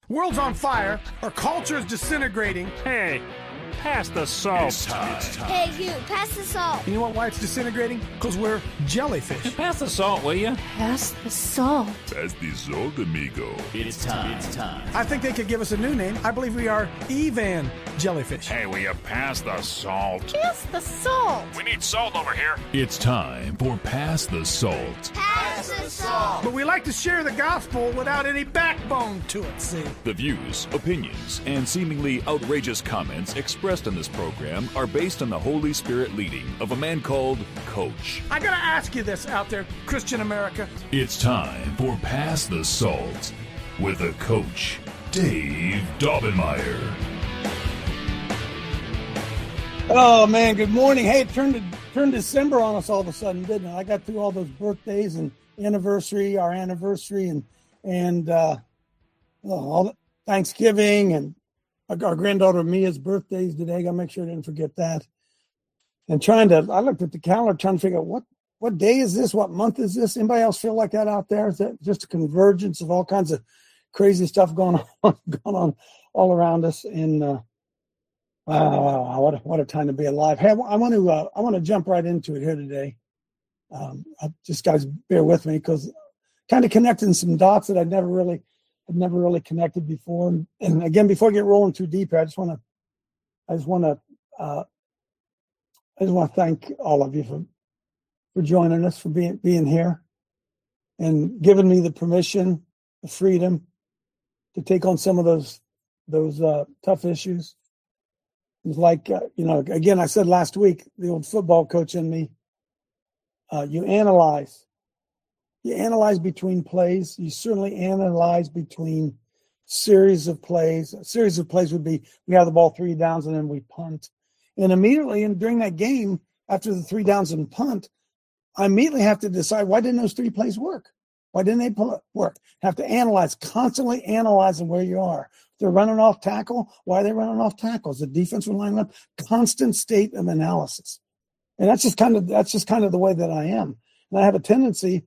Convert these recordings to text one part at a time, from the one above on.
World's on fire. Our culture is disintegrating. Hey, pass the salt. It's time. Hey, you, pass the salt. You know why it's disintegrating? Because we're jellyfish. Pass the salt, will you? Pass the salt. Pass the salt, amigo. It's time. I think they could give us a new name. I believe we are Evan jellyfish. Hey, will you pass the salt? Pass the salt. We need salt over here. It's time for Pass the Salt. Pass the salt. But we like to share the gospel without any backbone to it, see? The views, opinions, and seemingly outrageous comments expressed in this program are based on the Holy Spirit leading of a man called Coach. I gotta ask you this out there, Christian America. It's time for Pass the Salt with the Coach, Dave Daubenmire. Oh man, good morning. Hey, it turned December on us all of a sudden, didn't it? I got through all those birthdays and our anniversary, and all the Thanksgiving and our granddaughter Mia's birthdays today. I gotta make sure I didn't forget that. And I looked at the calendar trying to figure out what day is this? What month is this? Anybody else feel like that out there? Is that just a convergence of all kinds of crazy stuff going on all around us? And wow, what a time to be alive. Hey, I want to jump right into it here today. Just guys, bear with me because kind of connecting some dots that I'd never really connected before. And again, before I get rolling too deep here, I just want to thank all of you for joining us, for being here and giving me the permission, the freedom to take on some of those tough issues. It's like, again, I said last week, the old football coach in me, you analyze between plays. You certainly analyze between series of plays. A series of plays would be, we have the ball 3 downs and then we punt. And immediately, and during that game, after the 3 downs and punt, I immediately have to decide, why didn't those 3 plays work? Why didn't they work? Have to analyze, constantly analyzing where you are. If they're running off tackle, why are they running off tackles? The defensive line up, constant state of analysis. And that's just kind of the way that I am. And I have a tendency,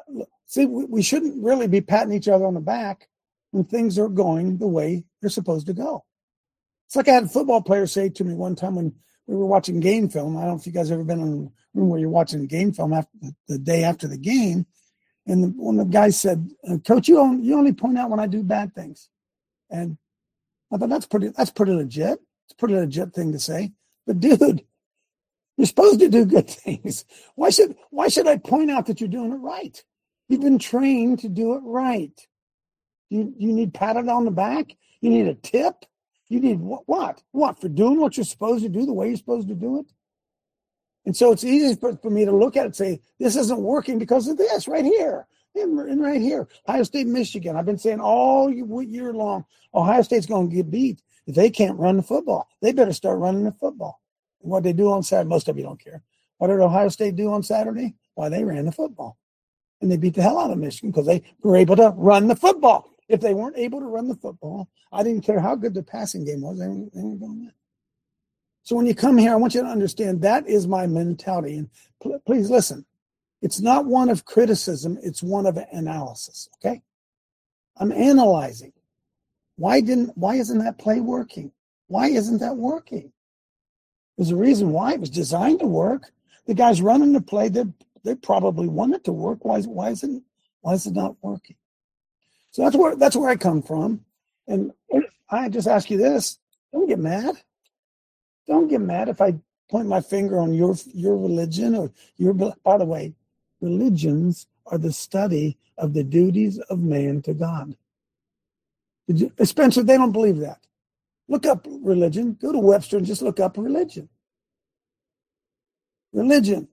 we shouldn't really be patting each other on the back when things are going the way they're supposed to go. It's like I had a football player say to me one time when we were watching game film. I don't know if you guys ever been in a room where you're watching game film after the day after the game. And one of the guys said, "Coach, you only point out when I do bad things." And I thought that's pretty legit. It's a pretty legit thing to say. But dude, you're supposed to do good things. Why should I point out that you're doing it right? You've been trained to do it right. You need patted on the back. You need a tip. You need what? What? For doing what you're supposed to do the way you're supposed to do it? And so it's easy for me to look at it and say, this isn't working because of this right here and right here. Ohio State, Michigan. I've been saying all year long, Ohio State's going to get beat if they can't run the football. They better start running the football. And what they do on Saturday, most of you don't care. What did Ohio State do on Saturday? Why, they ran the football. And they beat the hell out of Michigan because they were able to run the football. If they weren't able to run the football, I didn't care how good the passing game was. They weren't going to win. So when you come here, I want you to understand that is my mentality. And please listen. It's not one of criticism. It's one of analysis. Okay. I'm analyzing. Why isn't that play working? Why isn't that working? There's a reason why. It was designed to work. The guys running the play, they probably want it to work. Why is it not working? So that's where I come from. And I just ask you this. Don't get mad. Don't get mad if I point my finger on your religion or by the way, religions are the study of the duties of man to God. Spencer, they don't believe that. Look up religion. Go to Webster and just look up religion. Religion.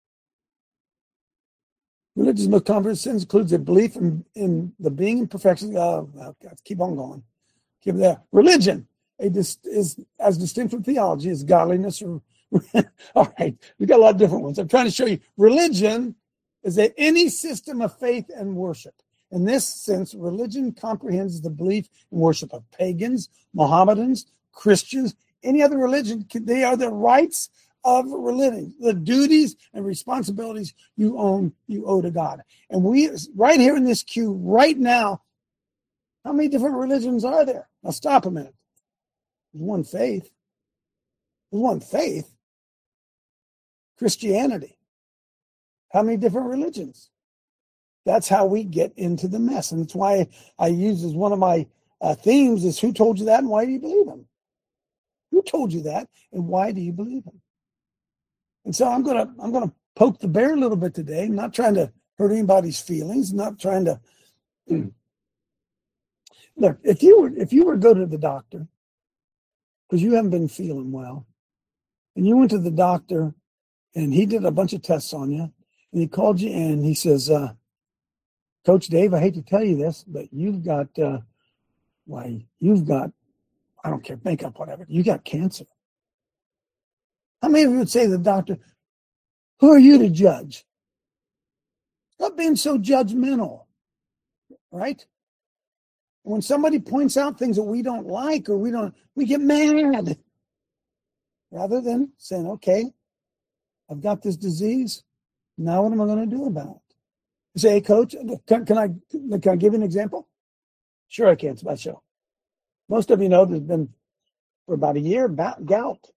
Religion's most common sins includes a belief in the being and perfection. Oh, keep on going. Keep there. Religion is as distinct from theology as godliness. Or all right, we got a lot of different ones. I'm trying to show you. Religion is any system of faith and worship. In this sense, religion comprehends the belief and worship of pagans, Mohammedans, Christians, any other religion. They are the rights of religion, the duties and responsibilities you owe to God. And we, right here in this queue, right now, How many different religions are there? Now stop a minute. There's one faith. There's one faith. Christianity. How many different religions? That's how we get into the mess. And that's why I use as one of my themes is who told you that and why do you believe him? Who told you that and why do you believe him? And so I'm gonna poke the bear a little bit today. I'm not trying to hurt anybody's feelings. I'm not trying to look. If you were to go to the doctor because you haven't been feeling well, and you went to the doctor and he did a bunch of tests on you, and he called you in. He says, "Coach Dave, I hate to tell you this, but you've got I don't care, makeup, whatever. You got cancer." How many of you would say to the doctor, "Who are you to judge? Stop being so judgmental," right? When somebody points out things that we don't like or we get mad. Rather than saying, "Okay, I've got this disease. Now what am I going to do about it?" You say, "Hey, Coach, can I give you an example?" Sure I can. It's my show. Most of you know there's been, for about a year, gout.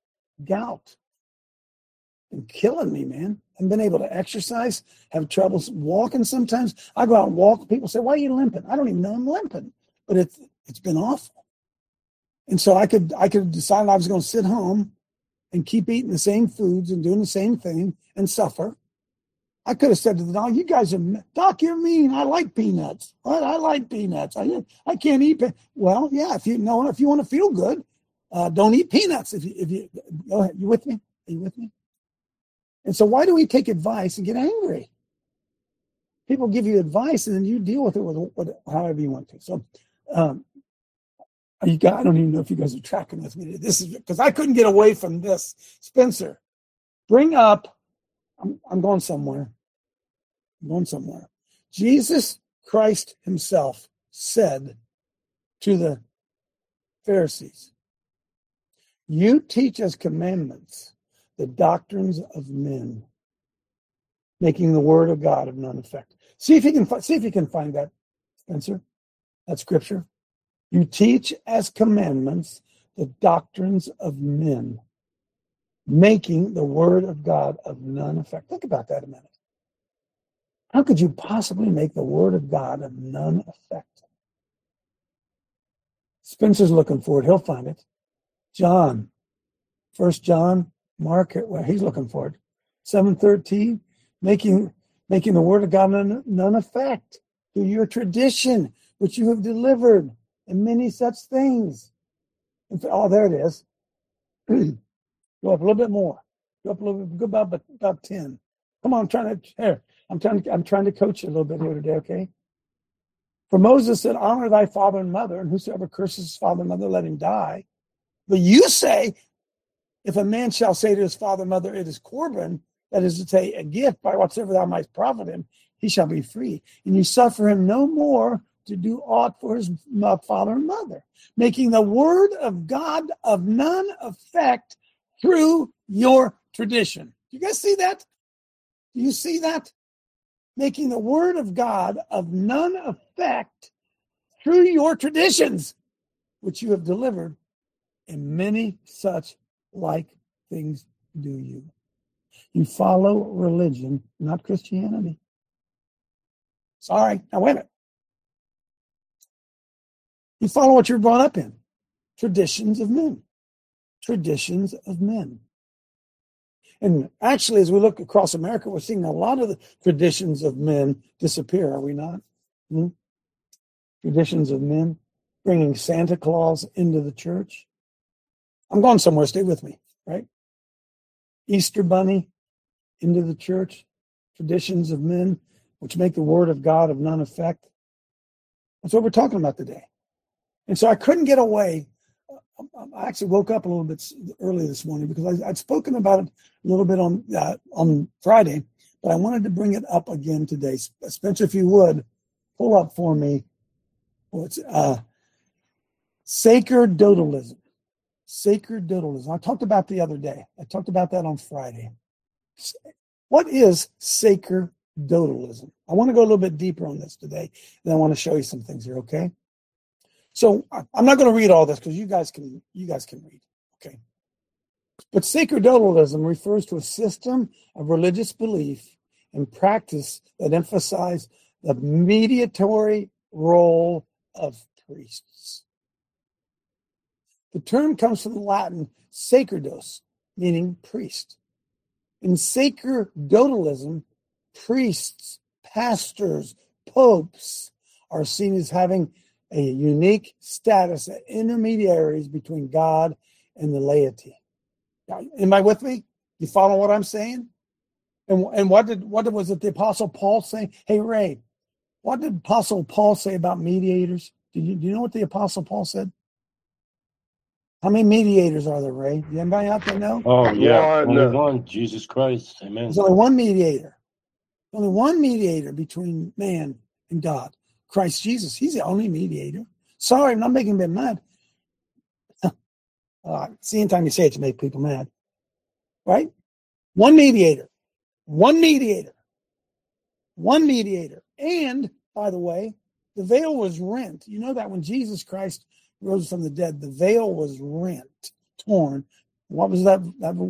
Been killing me, man. I've been able to exercise, have trouble walking sometimes. I go out and walk. People say, "Why are you limping?" I don't even know I'm limping. But it's been awful. And so I could decide I was going to sit home and keep eating the same foods and doing the same thing and suffer. I could have said to the doc, "You guys are, Doc, you're mean. I like peanuts. I like peanuts. I can't eat." Well, yeah, if you want to feel good, don't eat peanuts. If you go ahead, you with me? Are you with me? And so why do we take advice and get angry? People give you advice and then you deal with it with however you want to. So I don't even know if you guys are tracking with me. This is because I couldn't get away from this. Spencer, bring up, I'm going somewhere. Jesus Christ himself said to the Pharisees, "You teach as commandments the doctrines of men, making the word of God of none effect." See if you can find that, Spencer. That scripture. You teach as commandments the doctrines of men, making the word of God of none effect. Think about that a minute. How could you possibly make the word of God of none effect? Spencer's looking for it. He'll find it. John, 1 John, Mark, well, he's looking for it. 7:13, making the word of God of none effect through your tradition, which you have delivered, and many such things. Oh, there it is. Go up a little bit more. Go up a little bit. Go about 10. Come on, I'm trying to coach you a little bit here today, okay? For Moses said, "Honor thy father and mother, and whosoever curses his father and mother, let him die." But you say, "If a man shall say to his father and mother, it is Corban," that is to say, a gift by whatsoever thou mightst profit him, he shall be free. And you suffer him no more to do aught for his father and mother, making the word of God of none effect through your tradition. Do you guys see that? Do you see that? Making the word of God of none effect through your traditions, which you have delivered, and many such like things do you. You follow religion, not Christianity. Sorry. Now wait a minute. You follow what you're brought up in. Traditions of men. Traditions of men. And actually, as we look across America, we're seeing a lot of the traditions of men disappear, are we not? Traditions of men. Bringing Santa Claus into the church. I'm going somewhere. Stay with me, right? Easter Bunny into the church. Traditions of men, which make the word of God of none effect. That's what we're talking about today. And so I couldn't get away. I actually woke up a little bit early this morning because I'd spoken about it a little bit on Friday, but I wanted to bring it up again today. Spencer, if you would, pull up for me. It's sacerdotalism. Sacerdotalism. I talked about the other day. I talked about that on Friday. What is sacerdotalism? I want to go a little bit deeper on this today, and I want to show you some things here, okay? So I'm not going to read all this because you guys can read. Okay. But sacerdotalism refers to a system of religious belief and practice that emphasize the mediatory role of priests. The term comes from the Latin sacerdos, meaning priest. In sacerdotalism, priests, pastors, popes are seen as having a unique status as intermediaries between God and the laity. Am I with me? You follow what I'm saying? And what was it the Apostle Paul saying? Hey, Ray, what did Apostle Paul say about mediators? Do you know what the Apostle Paul said? How many mediators are there, Ray? Do anybody out there know? Oh, yeah. Only One. one, Jesus Christ. Amen. There's only one mediator. Only one mediator between man and God. Christ Jesus. He's the only mediator. Sorry, I'm not making them mad. See, anytime you say it, you make people mad. Right? One mediator. One mediator. One mediator. And, by the way, the veil was rent. You know that when Jesus Christ rose from the dead, the veil was rent, torn. What was that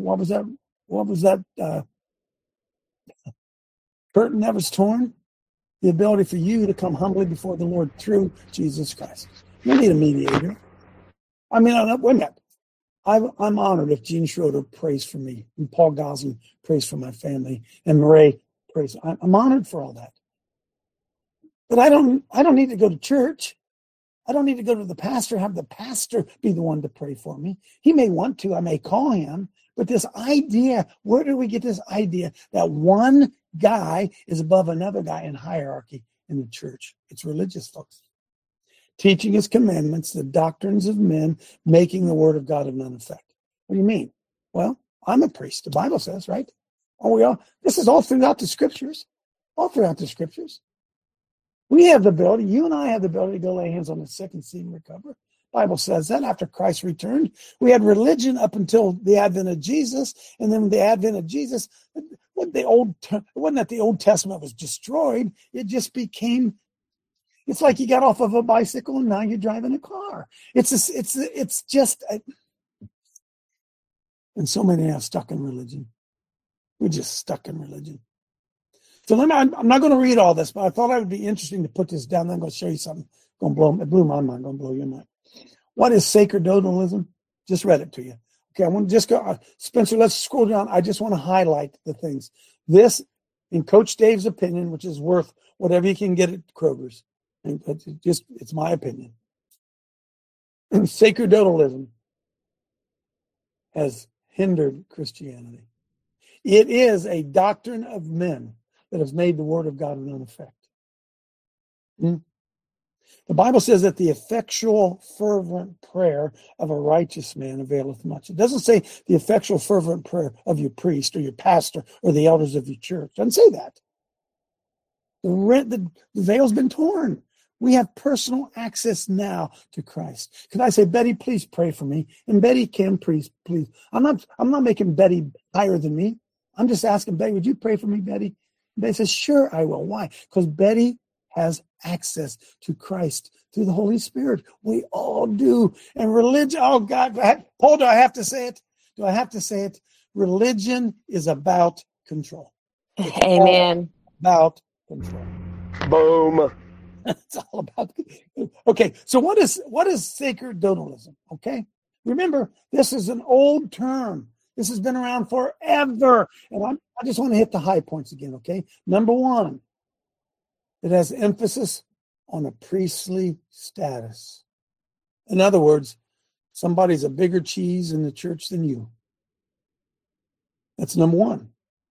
curtain that was torn? The ability for you to come humbly before the Lord through Jesus Christ. You need a mediator. I mean, wait a minute. I'm honored if Gene Schroeder prays for me and Paul Gosling prays for my family and Murray prays. I'm honored for all that. But I don't need to go to church. I don't need to go to the pastor, have the pastor be the one to pray for me. He may want to, I may call him, but this idea, where do we get this idea that one guy is above another guy in hierarchy in the church? It's religious, folks. Teaching his commandments, the doctrines of men, making the word of God of none effect. What do you mean? Well, I'm a priest, the Bible says, right? This is all throughout the scriptures. All throughout the scriptures. We have the ability, you and I have the ability to go lay hands on the sick and see them recover. Bible says that after Christ returned. We had religion up until the advent of Jesus, and then the advent of Jesus, it wasn't that the Old Testament was destroyed, it just became, it's like you got off of a bicycle and now you're driving a car. And so many are stuck in religion. We're just stuck in religion. So I'm not going to read all this, but I thought it would be interesting to put this down. Then I'm going to show you something. It blew my mind. Going to blow your mind. What is sacerdotalism? Just read it to you. Okay, I want to just go. Spencer, let's scroll down. I just want to highlight the things. This, in Coach Dave's opinion, which is worth whatever you can get at Kroger's. It's my opinion. Sacerdotalism has hindered Christianity. It is a doctrine of men that has made the word of God of none effect. The Bible says that the effectual, fervent prayer of a righteous man availeth much. It doesn't say the effectual, fervent prayer of your priest or your pastor or the elders of your church. It doesn't say that. The veil's been torn. We have personal access now to Christ. Could I say, Betty, please pray for me? And Betty can, please. I'm not making Betty higher than me. I'm just asking Betty, would you pray for me, Betty? Betty says, sure, I will. Why? Because Betty has access to Christ through the Holy Spirit. We all do. And religion, oh God, Paul, do I have to say it? Do I have to say it? Religion is about control. Amen. About control. Boom. It's all about. Okay, so what is sacerdotalism? Okay, remember, this is an old term. This has been around forever. And I just want to hit the high points again, okay? Number one, it has emphasis on a priestly status. In other words, somebody's a bigger cheese in the church than you. That's number one.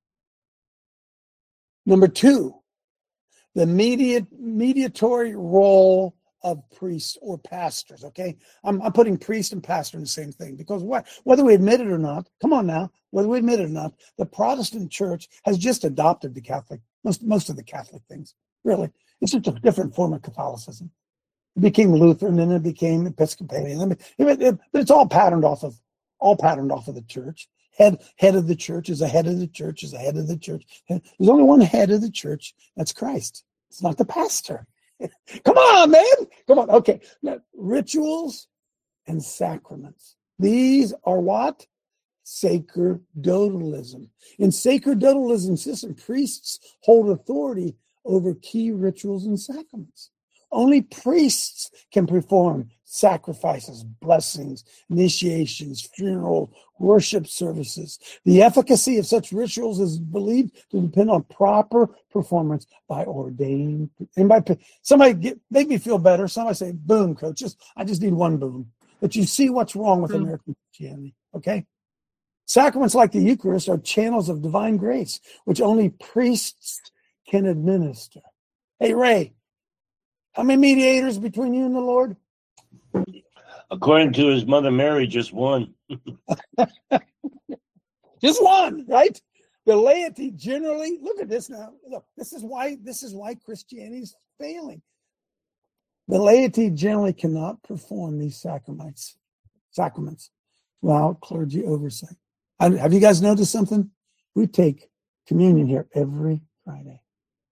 Number two, the mediatory role of priests or pastors, okay? I'm putting priest and pastor in the same thing because whether we admit it or not, come on now, whether we admit it or not, the Protestant church has just adopted the Catholic, most of the Catholic things, really. It's just a different form of Catholicism. It became Lutheran, then it became Episcopalian, but it's all patterned off of the church. Head of the church is a head of the church is a head of the church. There's only one head of the church, that's Christ. It's not the pastor. Come on, man. Come on. Okay. Now, rituals and sacraments. These are what? Sacerdotalism. In sacerdotalism system, priests hold authority over key rituals and sacraments. Only priests can perform sacrifices, blessings, initiations, funerals, worship services. The efficacy of such rituals is believed to depend on proper performance by ordained. Somebody make me feel better. Somebody say, boom, coach. I just need one boom. That you see what's wrong with American Christianity. Okay? Sacraments like the Eucharist are channels of divine grace, which only priests can administer. Hey, Ray, how many mediators between you and the Lord? According to his mother Mary, just one. Just one, right? The laity generally, look at this now. Look, this is why Christianity is failing. The laity generally cannot perform these sacraments without clergy oversight. Have you guys noticed something? We take communion here every Friday.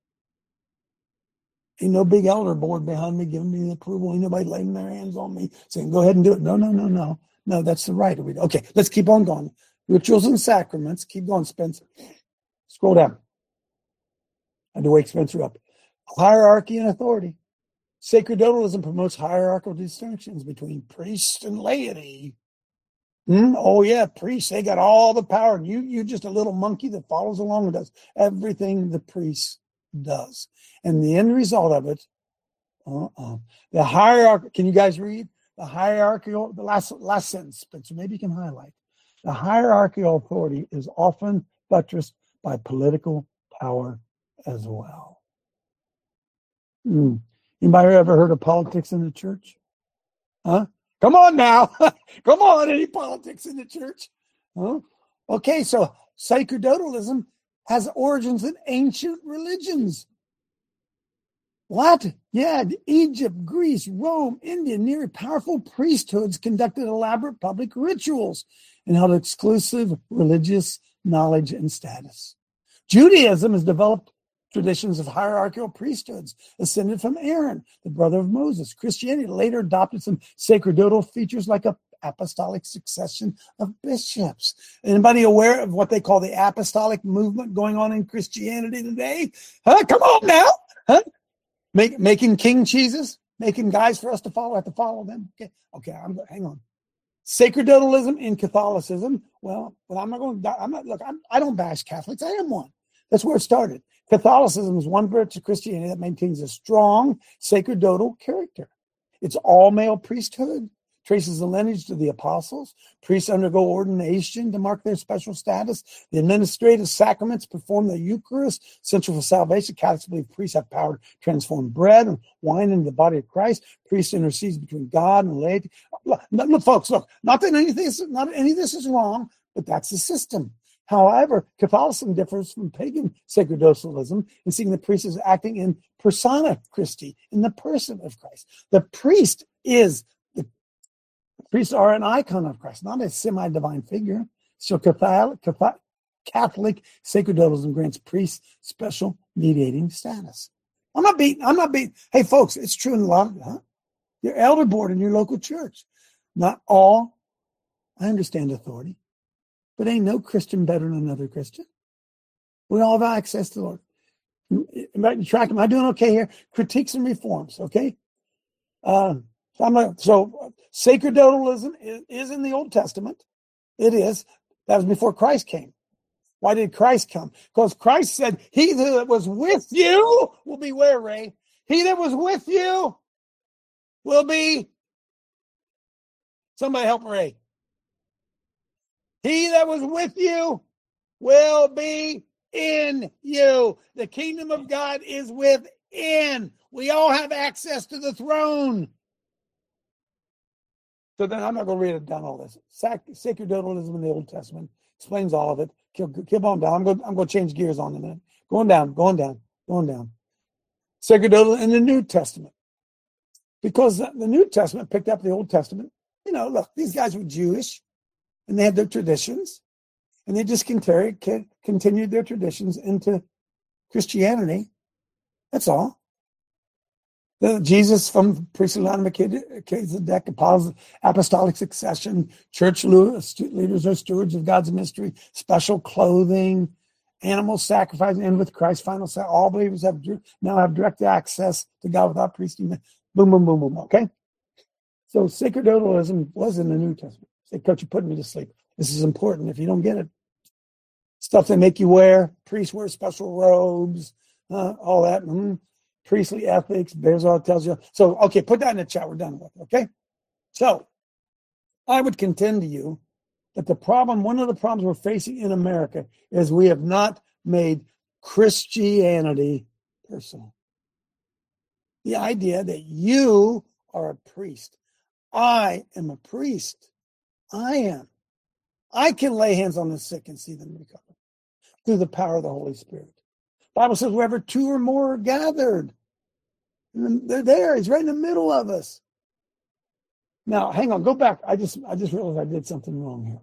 Ain't no big elder board behind me giving me the approval. Ain't nobody laying their hands on me saying, go ahead and do it. No. No, that's the right. Okay, let's keep on going. Rituals and sacraments. Keep going, Spencer. Scroll down. I had to wake Spencer up. Hierarchy and authority. Sacerdotalism promotes hierarchical distinctions between priests and laity. Oh yeah, priests, they got all the power. And you're just a little monkey that follows along and does everything the priest does. And the end result of it, the hierarchy, can you guys read? The hierarchical, the last sentence, Spencer, maybe you can highlight. The hierarchical authority is often buttressed by political power as well. Anybody ever heard of politics in the church? Huh? Come on now. Come on, any politics in the church? Huh? Okay, so sacerdotalism has origins in ancient religions. What? Yeah, Egypt, Greece, Rome, India, near powerful priesthoods conducted elaborate public rituals and held exclusive religious knowledge and status. Judaism has developed traditions of hierarchical priesthoods ascended from Aaron, the brother of Moses. Christianity later adopted some sacerdotal features like a apostolic succession of bishops. Anybody aware of what they call the apostolic movement going on in Christianity today? Huh? Come on now. Huh? Making king cheeses, making guys for us to follow. I have to follow them. Okay. Hang on. Sacerdotalism in Catholicism. Well, I don't bash Catholics. I am one. That's where it started. Catholicism is one branch of Christianity that maintains a strong sacerdotal character. It's all male priesthood, traces the lineage to the apostles. Priests undergo ordination to mark their special status. The administrative sacraments perform the Eucharist, central for salvation. Catholics believe priests have power to transform bread and wine into the body of Christ. Priests intercedes between God and laity. Look, folks, not that any of this is wrong, but that's the system. However, Catholicism differs from pagan sacerdotalism in seeing the priest as acting in persona Christi, in the person of Christ. The priests are an icon of Christ, not a semi-divine figure. So Catholic sacerdotalism grants priests special mediating status. I'm not beating. Hey, folks, it's true in a lot of your elder board in your local church. Not all. I understand authority. But ain't no Christian better than another Christian. We all have access to the Lord. Am I doing okay here? Critiques and reforms, okay? So sacerdotalism is in the Old Testament. It is. That was before Christ came. Why did Christ come? Because Christ said, he that was with you will be where, Ray? He that was with you will be. Somebody help Ray. He that was with you will be in you. The kingdom of God is within. We all have access to the throne. So then I'm not going to read it down all this. Sacerdotalism in the Old Testament explains all of it. Keep on down. I'm going to change gears on a minute. Going down. Sacerdotalism in the New Testament. Because the New Testament picked up the Old Testament. Look, these guys were Jewish. And they had their traditions, and they just continued their traditions into Christianity. That's all. Jesus from priestly line of Melchizedek, apostolic succession, church leaders are stewards of God's mystery, special clothing, animal sacrifice, and with Christ's final say, all believers now have direct access to God without priestly. Boom, boom, boom, boom. Okay? So sacerdotalism was in the New Testament. Say, Coach, you're putting me to sleep. This is important if you don't get it. Stuff they make you wear, priests wear special robes, all that. Priestly ethics, bears all tells you. So, okay, put that in the chat. We're done with it, okay? So, I would contend to you that one of the problems we're facing in America is we have not made Christianity personal. The idea that you are a priest. I am a priest. I am. I can lay hands on the sick and see them recover through the power of the Holy Spirit. The Bible says wherever two or more are gathered, they're there. He's right in the middle of us. Now, hang on. Go back. I just realized I did something wrong here.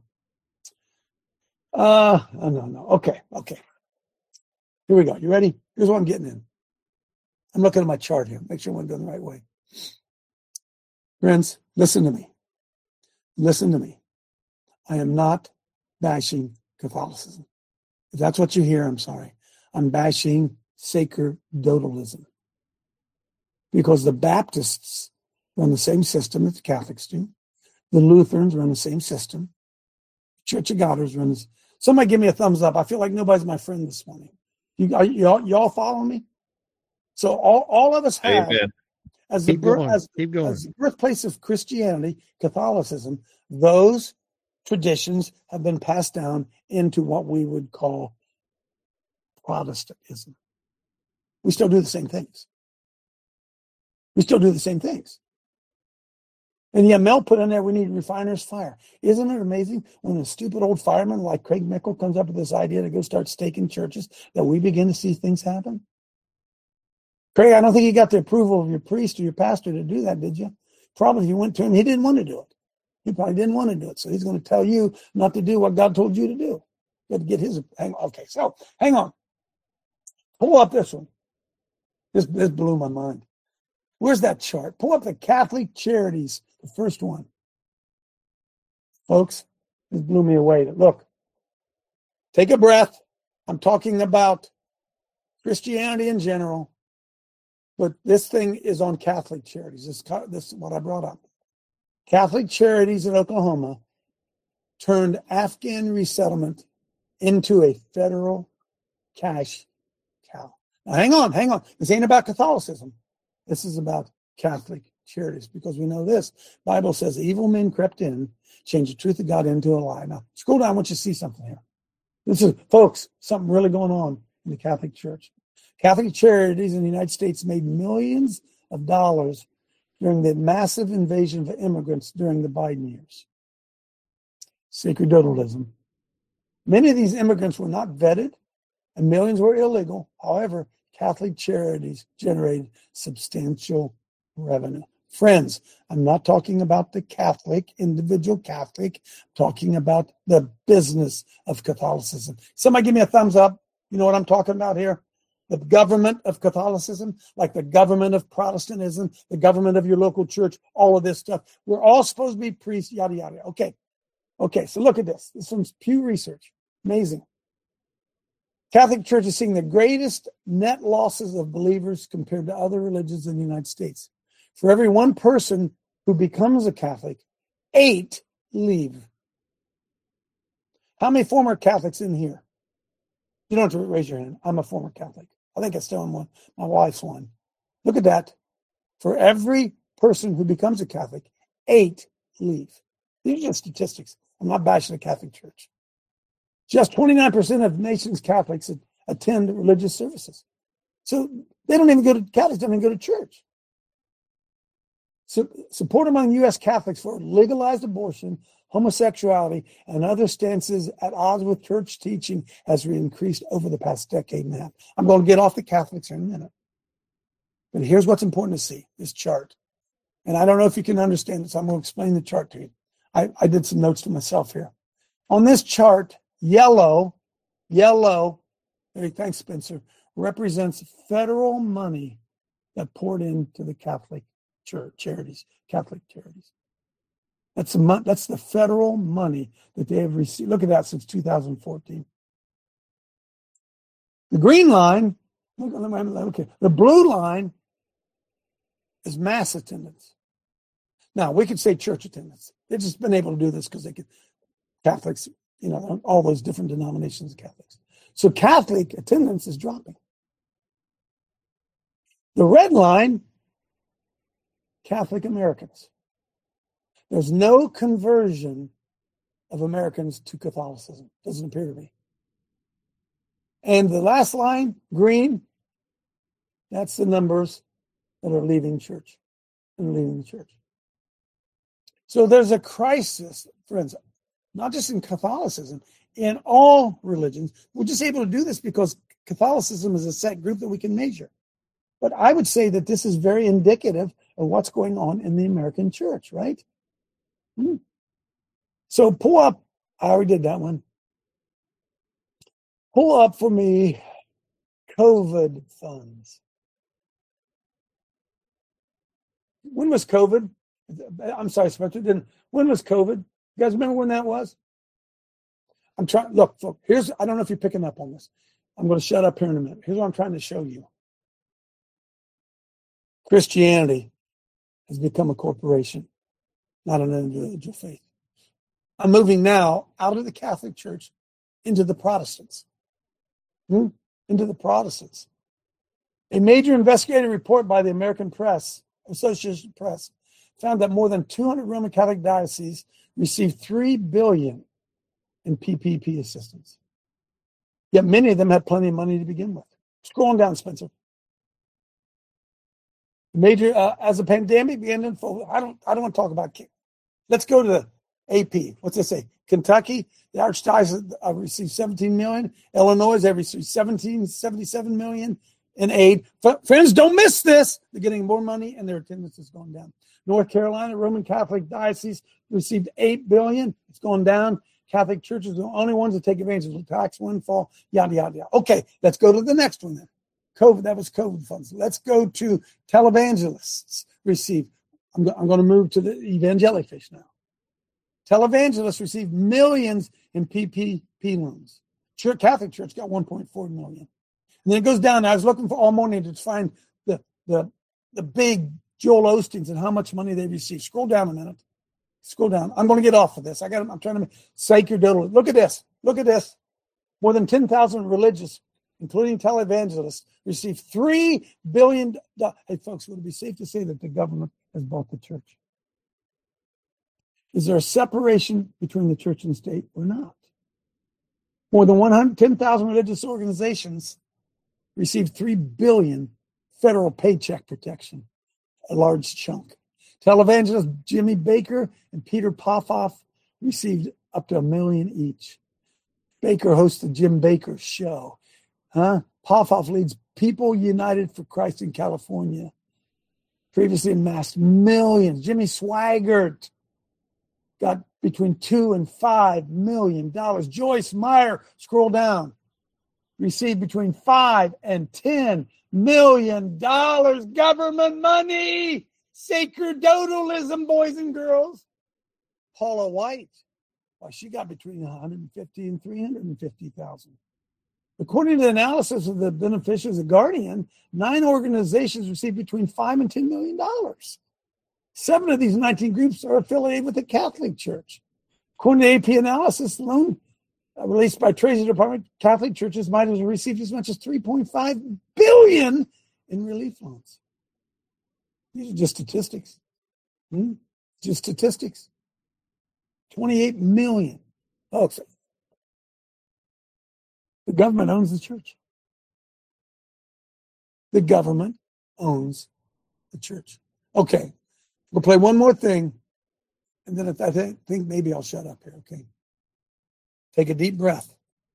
No. Okay. Here we go. You ready? Here's what I'm getting in. I'm looking at my chart here. Make sure I'm doing the right way. Friends, listen to me. Listen to me. I am not bashing Catholicism. If that's what you hear, I'm sorry. I'm bashing sacerdotalism. Because the Baptists run the same system that the Catholics do. The Lutherans run the same system. Church of Godders run this. Somebody give me a thumbs up. I feel like nobody's my friend this morning. Y'all following me? So all of us have, as the birthplace of Christianity, Catholicism, those traditions have been passed down into what we would call Protestantism. We still do the same things. And yeah, Mel put in there, we need refiner's fire. Isn't it amazing when a stupid old fireman like Craig Mickle comes up with this idea to go start staking churches that we begin to see things happen? Craig, I don't think you got the approval of your priest or your pastor to do that, did you? Probably if you went to him, he didn't want to do it. He probably didn't want to do it. So he's going to tell you not to do what God told you to do. You have to get his, hang on. Pull up this one. This blew my mind. Where's that chart? Pull up the Catholic Charities, the first one. Folks, this blew me away. Look, take a breath. I'm talking about Christianity in general, but this thing is on Catholic Charities. This is what I brought up. Catholic Charities in Oklahoma turned Afghan resettlement into a federal cash cow. Now, hang on. This ain't about Catholicism. This is about Catholic Charities, because we know this. Bible says evil men crept in, changed the truth of God into a lie. Now, scroll down. I want you to see something here. This is, folks, something really going on in the Catholic Church. Catholic Charities in the United States made millions of dollars during the massive invasion of immigrants during the Biden years. Sacerdotalism. Many of these immigrants were not vetted, and millions were illegal. However, Catholic Charities generated substantial revenue. Friends, I'm not talking about the Catholic, individual Catholic, I'm talking about the business of Catholicism. Somebody give me a thumbs up. You know what I'm talking about here? The government of Catholicism, like the government of Protestantism, the government of your local church, all of this stuff. We're all supposed to be priests, yada, yada. Okay, so look at this. This one's Pew Research. Amazing. Catholic Church is seeing the greatest net losses of believers compared to other religions in the United States. For every one person who becomes a Catholic, 8 leave. How many former Catholics in here? You don't have to raise your hand. I'm a former Catholic. I think I still am one. My wife's one. Look at that. For every person who becomes a Catholic, 8 leave. These are just statistics. I'm not bashing the Catholic Church. Just 29% of the nation's Catholics attend religious services. So they don't even go to Catholics, don't even go to church. So support among U.S. Catholics for legalized abortion, homosexuality, and other stances at odds with church teaching has increased over the past decade and a half. I'm going to get off the Catholics in a minute. But here's what's important to see, this chart. And I don't know if you can understand it, so I'm going to explain the chart to you. I did some notes to myself here. On this chart, yellow, thanks, Spencer, represents federal money that poured into the Catholic Church charities, Catholic charities. That's the federal money that they have received. Look at that since 2014. The green line, okay, the blue line is mass attendance. Now, we could say church attendance. They've just been able to do this because Catholics, all those different denominations of Catholics. So Catholic attendance is dropping. The red line, Catholic Americans. There's no conversion of Americans to Catholicism. Doesn't appear to be. And the last line, green, that's the numbers that are leaving church and leaving the church. So there's a crisis, friends, not just in Catholicism, in all religions. We're just able to do this because Catholicism is a set group that we can measure. But I would say that this is very indicative of what's going on in the American church, right? So pull up, I already did that one. Pull up for me COVID funds. When was COVID? I'm sorry, Spencer, when was COVID? You guys remember when that was? I'm trying, look, I don't know if you're picking up on this. I'm going to shut up here in a minute. Here's what I'm trying to show you. Christianity has become a corporation, not an individual faith. I'm moving now out of the Catholic Church into the Protestants. Into the Protestants. A major investigative report by the American Association Press found that more than 200 Roman Catholic dioceses received $3 billion in PPP assistance. Yet many of them had plenty of money to begin with. Scroll on down, Spencer. As the pandemic began to unfold, I don't want to talk about. Let's go to the AP. What's it say? Kentucky, the Archdiocese received $17 million. Illinois, they received $77 million in aid. Friends, don't miss this. They're getting more money and their attendance is going down. North Carolina, Roman Catholic Diocese received $8 billion. It's going down. Catholic churches are the only ones that take advantage of the tax windfall, yada, yada, yada. Okay, let's go to the next one then. COVID, that was COVID funds. Let's go to televangelists received. I'm going to move to the evangelifish now. Televangelists received millions in PPP loans. Catholic Church got 1.4 million. And then it goes down. I was looking for all morning to find the big Joel Osteens and how much money they received. Scroll down a minute. Scroll down. I'm going to get off of this. I'm trying to sacerdotal. Look at this. Look at this. More than 10,000 religious, including televangelists, received $3 billion. Hey, folks, would it be safe to say that the government has bought the church? Is there a separation between the church and state or not? More than 110,000 religious organizations received $3 billion federal paycheck protection, a large chunk. Televangelists Jimmy Baker and Peter Popoff received up to $1 million each. Baker hosted Jim Baker's show. Popoff leads People United for Christ in California. Previously amassed millions. Jimmy Swaggart got between $2 and $5 million. Joyce Meyer, scroll down, received between $5 and $10 million government money. Sacerdotalism, boys and girls. Paula White, she got between $150 and $350,000. According to the analysis of the beneficiaries of Guardian, 9 organizations received between $5 and $10 million. 7 of these 19 groups are affiliated with the Catholic Church. According to AP analysis, loan released by Treasury Department, Catholic churches might have received as much as $3.5 billion in relief loans. These are just statistics. Just statistics. 28 million. Folks, the government owns the church. The government owns the church. Okay, we'll play one more thing, and then I think maybe I'll shut up here, okay? Take a deep breath.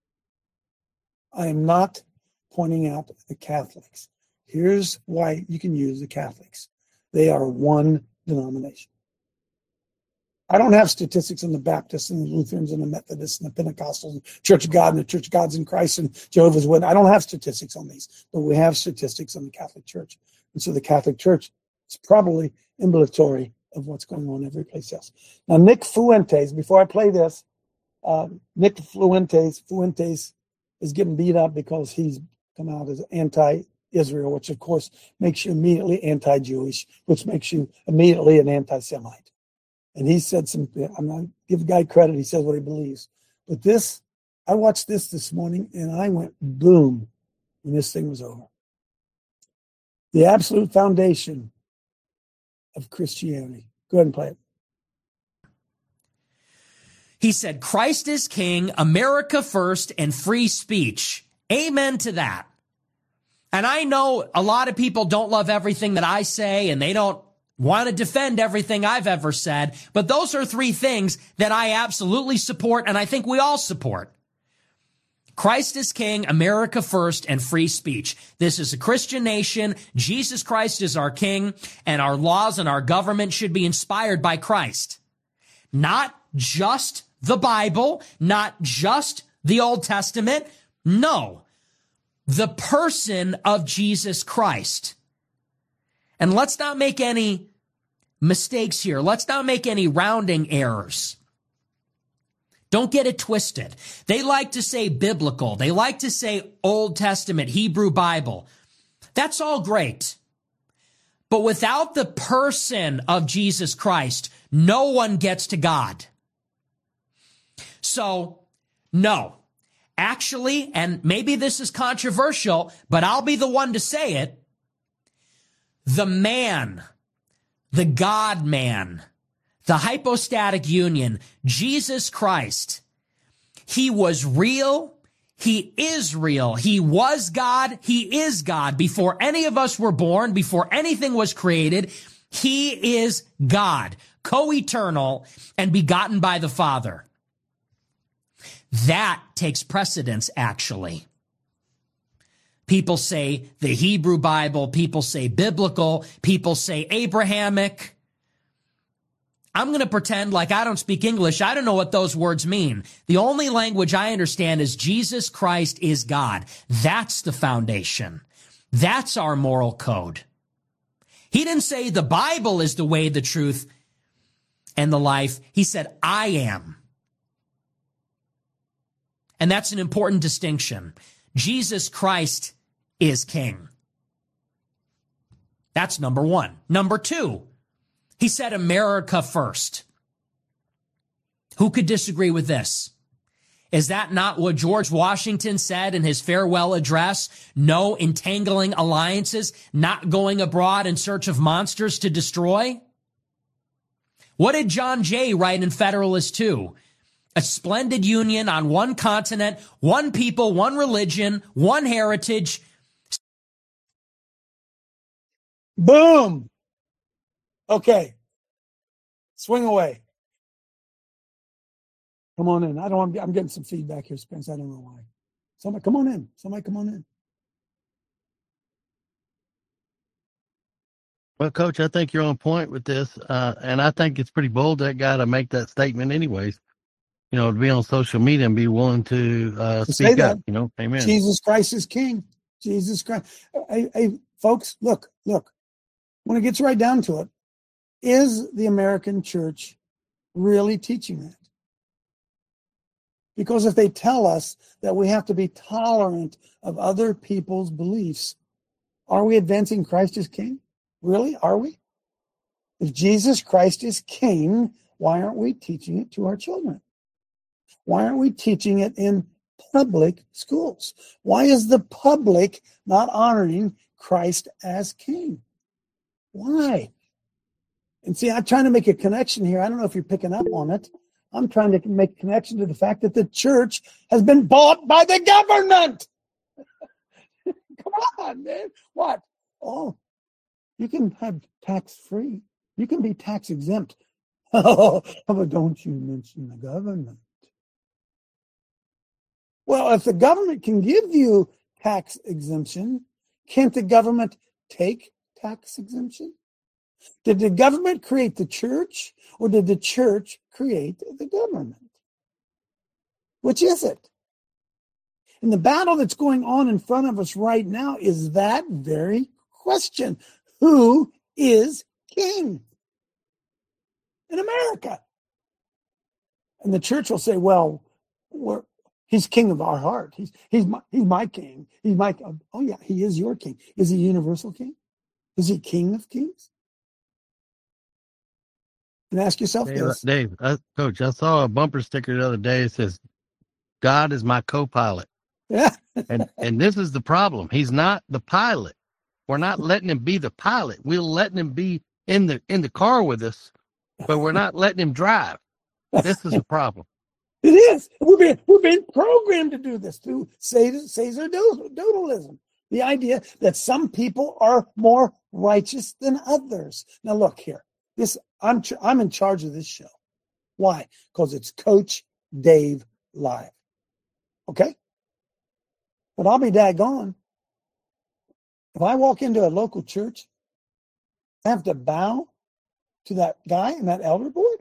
I am not pointing out the Catholics. Here's why you can use the Catholics. They are one denomination. I don't have statistics on the Baptists and the Lutherans and the Methodists and the Pentecostals and Church of God and the Church of God's in Christ and Jehovah's Witness. I don't have statistics on these, but we have statistics on the Catholic Church. And so the Catholic Church is probably ambulatory of what's going on every place else. Now, Nick Fuentes, before I play this, Nick Fuentes is getting beat up because he's come out as anti-Israel, which of course makes you immediately anti-Jewish, which makes you immediately an anti-Semite. And he said something, I'm not give the guy credit, he says what he believes. But this, I watched this morning and I went boom when this thing was over. The absolute foundation of Christianity. Go ahead and play it. He said, Christ is king, America first, and free speech. Amen to that. And I know a lot of people don't love everything that I say, and they don't want to defend everything I've ever said, but those are three things that I absolutely support, and I think we all support. Christ is king, America first, and free speech. This is a Christian nation. Jesus Christ is our king, and our laws and our government should be inspired by Christ. Not just the Bible, not just the Old Testament. No, the person of Jesus Christ. And let's not make any mistakes here. Let's not make any rounding errors. Don't get it twisted. They like to say biblical. They like to say Old Testament, Hebrew Bible. That's all great. But without the person of Jesus Christ, no one gets to God. So, no. Actually, and maybe this is controversial, but I'll be the one to say it. The man, the God-man, the hypostatic union, Jesus Christ, he was real, he is real, he was God, he is God. Before any of us were born, before anything was created, he is God, co-eternal and begotten by the Father. That takes precedence, actually. People say the Hebrew Bible, people say biblical, people say Abrahamic. I'm going to pretend like I don't speak English. I don't know what those words mean. The only language I understand is Jesus Christ is God. That's the foundation. That's our moral code. He didn't say the Bible is the way, the truth, and the life. He said, I am. And that's an important distinction. Jesus Christ is king. That's number one. Number two, he said America first. Who could disagree with this? Is that not what George Washington said in his farewell address? No entangling alliances, not going abroad in search of monsters to destroy? What did John Jay write in Federalist 2? A splendid union on one continent, one people, one religion, one heritage. Boom. Okay. Swing away. Come on in. I'm getting some feedback here, Spence. I don't know why. Somebody come on in. Somebody come on in. Well, Coach, I think you're on point with this. And I think it's pretty bold, that guy, to make that statement anyways. You know, to be on social media and be willing to speak up, you know, amen. Jesus Christ is king. Jesus Christ. Hey, folks, look. When it gets right down to it, is the American church really teaching that? Because if they tell us that we have to be tolerant of other people's beliefs, are we advancing Christ as king? Really? Are we? If Jesus Christ is king, why aren't we teaching it to our children? Why aren't we teaching it in public schools? Why is the public not honoring Christ as king? Why? And see, I'm trying to make a connection here. I don't know if you're picking up on it. I'm trying to make a connection to the fact that the church has been bought by the government. Come on, man. What? Oh, you can have tax-free. You can be tax exempt. Oh, but don't you mention the government. Well, if the government can give you tax exemption, can't the government take tax exemption? Did the government create the church, or did the church create the government? Which is it? And the battle that's going on in front of us right now is that very question. Who is king in America? And the church will say, well, he's king of our heart. He's my king. He's my, oh yeah, he is your king. Is he universal king? Is he king of kings? And ask yourself this. Dave, Coach, I saw a bumper sticker the other day. It says, God is my co-pilot. Yeah. and this is the problem. He's not the pilot. We're not letting him be the pilot. We're letting him be in the car with us, but we're not letting him drive. This is a problem. It is. We're being programmed to do this through sacerdotalism. The idea that some people are more righteous than others. Now look here. I'm in charge of this show. Why? Because it's Coach Dave Live. Okay? But I'll be daggone. If I walk into a local church, I have to bow to that guy in that elder board?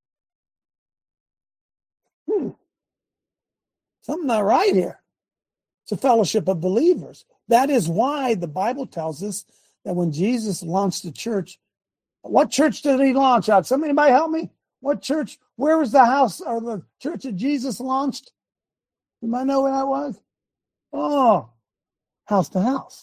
Something not right here. It's a fellowship of believers. That is why the Bible tells us that when Jesus launched the church, what church did he launch out? Somebody help me? What church? Where was the house or the church that Jesus launched? You might know where that was? Oh, house to house.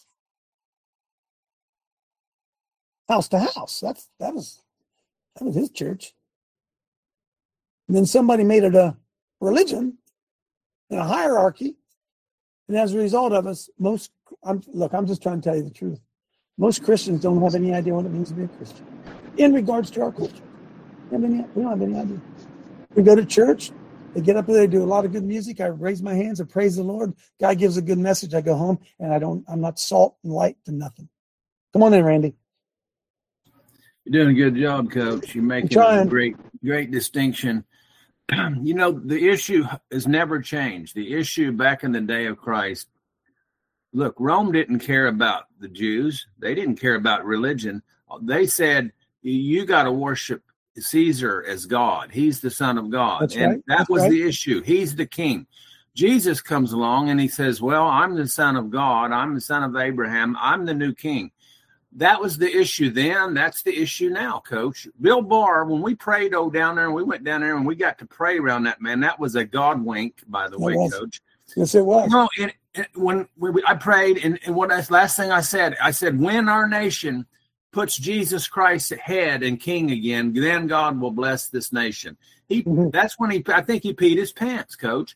House to house. That was his church. And then somebody made it a religion and a hierarchy. And as a result of us, I'm just trying to tell you the truth. Most Christians don't have any idea what it means to be a Christian in regards to our culture. We don't have any idea. We go to church. They get up there, they do a lot of good music. I raise my hands, I praise the Lord. God gives a good message. I go home and I'm not salt and light to nothing. Come on in, Randy. You're doing a good job, Coach. You're making a great distinction. You know, the issue has never changed. The issue back in the day of Christ, look, Rome didn't care about the Jews. They didn't care about religion. They said, you got to worship Caesar as God. He's the Son of God. That's and right. That was the issue. He's the king. Jesus comes along and he says, well, I'm the Son of God. I'm the son of Abraham. I'm the new king. That was the issue then. That's the issue now, Coach. Bill Barr, when we prayed down there, and we went down there and we got to pray around that man, that was a God wink, by the way, Coach. Yes, it was. No, when I prayed, and what last thing I said, when our nation puts Jesus Christ head and king again, then God will bless this nation. That's when I think he peed his pants, Coach.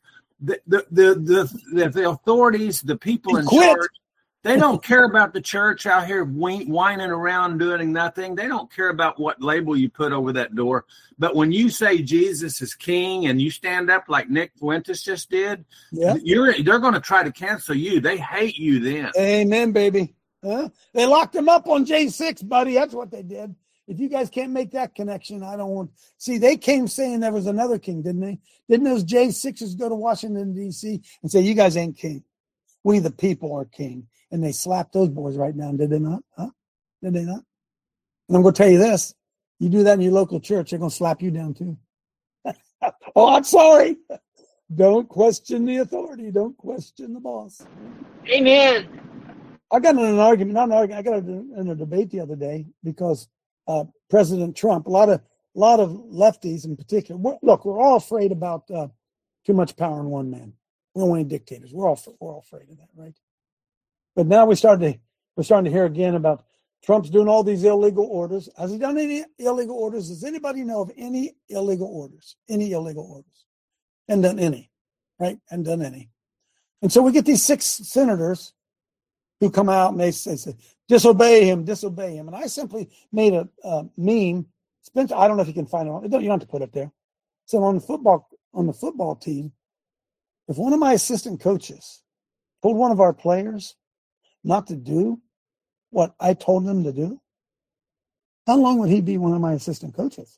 The authorities, the people in charge, they don't care about the church out here whining around doing nothing. They don't care about what label you put over that door. But when you say Jesus is king and you stand up like Nick Fuentes just did, they're going to try to cancel you. They hate you then. Amen, baby. They locked him up on J6, buddy. That's what they did. If you guys can't make that connection, I don't want. See, they came saying there was another king, didn't they? Didn't those J6s go to Washington, D.C. and say, you guys ain't king? We, the people, are king. And they slapped those boys right down, did they not? Huh? Did they not? And I'm going to tell you this. You do that in your local church, they're going to slap you down too. Oh, I'm sorry. Don't question the authority. Don't question the boss. Amen. I got in an argument, I got in a debate the other day because President Trump, a lot of lefties in particular, we're all afraid about too much power in one man. We don't want any dictators. We're all afraid of that, right? But now we're starting to hear again about Trump's doing all these illegal orders. Has he done any illegal orders? Does anybody know of any illegal orders? Any illegal orders? And done any, right? And done any. And so we get these 6 senators who come out and they say, disobey him. And I simply made a meme. Spencer, I don't know if you can find it. You don't have to put it there. So on the football team, if one of my assistant coaches told one of our players not to do what I told them to do, how long would he be one of my assistant coaches?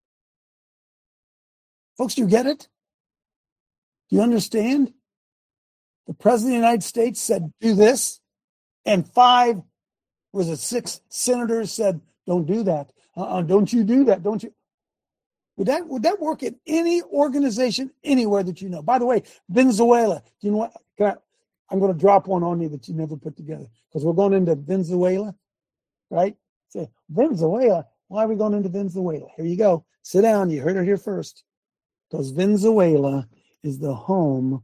Folks, do you get it? Do you understand? The President of the United States said, do this. And 6 senators said, Don't do that. Don't you do that. Don't you? Would that work at any organization anywhere that you know? By the way, Venezuela. Do you know what? I'm going to drop one on you that you never put together because we're going into Venezuela, right? Say, Venezuela? Why are we going into Venezuela? Here you go. Sit down. You heard it here first. Because Venezuela is the home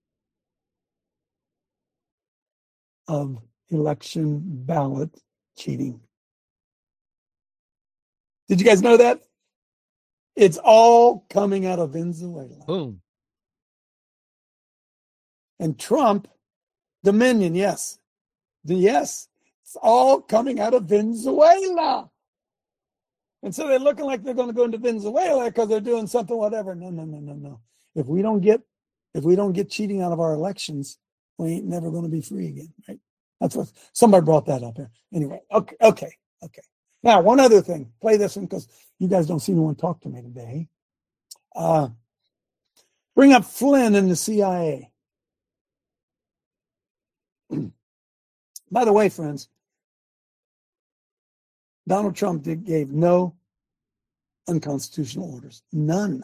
of election ballot cheating. Did you guys know that? It's all coming out of Venezuela. Boom. And Trump, Dominion, yes. Yes, it's all coming out of Venezuela. And so they're looking like they're going to go into Venezuela because they're doing something, whatever. No. If we don't get cheating out of our elections, we ain't never going to be free again, right? That's what somebody brought that up here. Anyway, okay. Now, one other thing. Play this one because you guys don't seem to want to talk to me today. Bring up Flynn in the CIA. By the way, friends, Donald Trump gave no unconstitutional orders. None.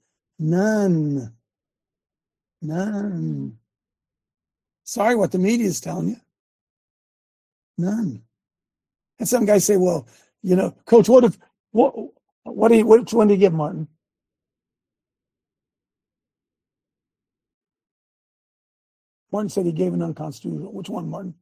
Sorry what the media is telling you. None. And some guys say, well, Coach, which one do you give Martin? Martin said he gave an unconstitutional. Which one, Martin?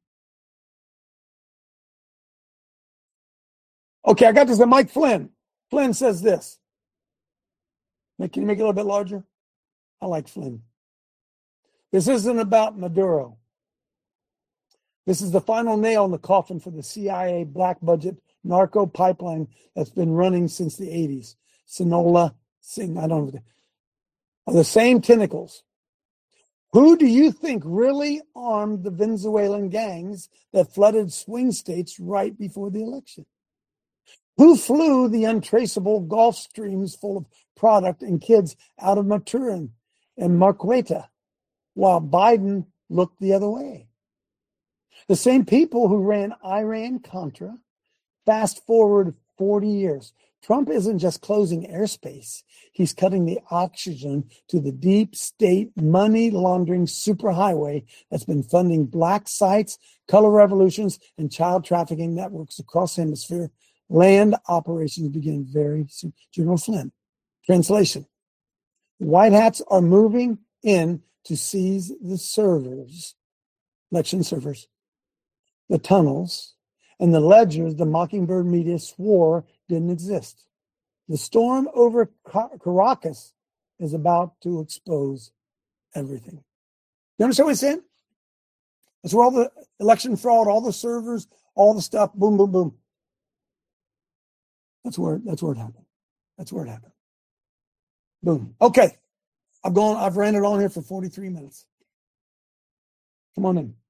Okay, I got this at Mike Flynn. Flynn says this. Can you make it a little bit larger? I like Flynn. This isn't about Maduro. This is the final nail in the coffin for the CIA black budget narco pipeline that's been running since the 80s. Sinaloa, I don't know. Are the same tentacles. Who do you think really armed the Venezuelan gangs that flooded swing states right before the election? Who flew the untraceable Gulf streams full of product and kids out of Maturin and Marqueta while Biden looked the other way? The same people who ran Iran-Contra. Fast forward 40 years. Trump isn't just closing airspace. He's cutting the oxygen to the deep state money laundering superhighway that's been funding black sites, color revolutions, and child trafficking networks across the hemisphere. Land operations begin very soon. General Flynn. Translation. White hats are moving in to seize the servers, election servers, the tunnels, and the ledgers the Mockingbird media swore didn't exist. The storm over Caracas is about to expose everything. You understand what I'm saying? That's where all the election fraud, all the servers, all the stuff, boom, boom, boom. That's where it happened. That's where it happened. Boom. Okay. I've ran it on here for 43 minutes. Come on in.